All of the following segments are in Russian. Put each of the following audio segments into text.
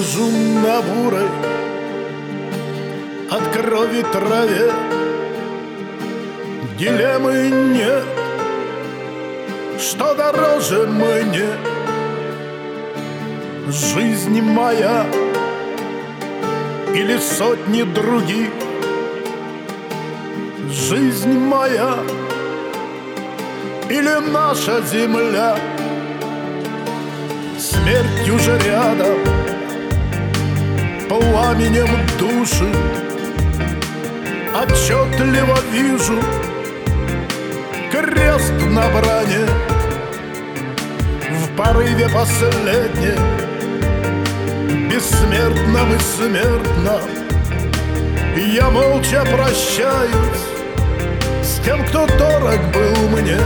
лежу на бурой от крови траве. Дилеммы нет, что дороже мне: жизнь моя или сотни других. Жизнь моя или наша земля. Смерть уже рядом, пламенем души отчетливо вижу крест на бране. В порыве последнем, бессмертном и смертном, я молча прощаюсь с тем, кто дорог был мне.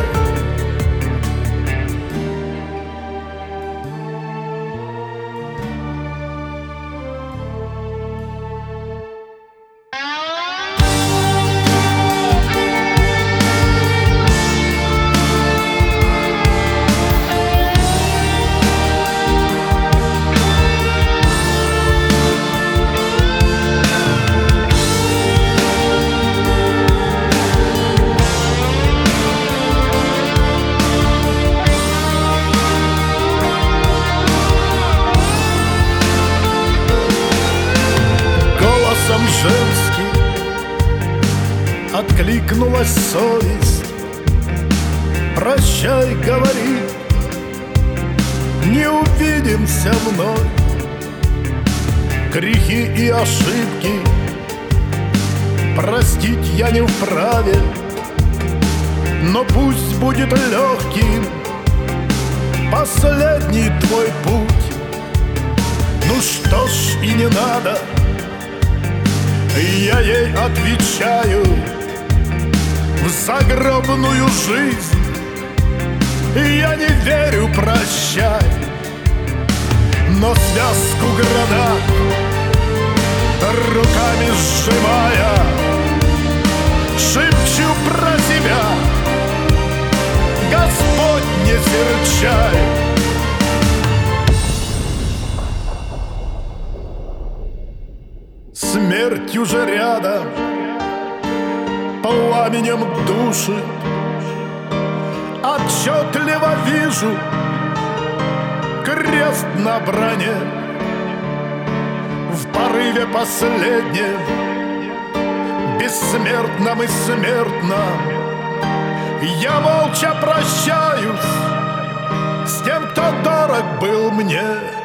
Женский откликнулась совесть. Прощай, говорит, не увидимся вновь. Грехи и ошибки простить я не вправе, но пусть будет легким последний твой путь. Ну что ж, и не надо, я ей отвечаю: в загробную жизнь я не верю, прощай. Но связку гранат руками сжимая, шепчу про тебя: Господь, не серчай. Смерть уже рядом, пламенем души отчетливо вижу крест на броне. В порыве последнем, бессмертном и смертном, я молча прощаюсь с тем, кто дорог был мне.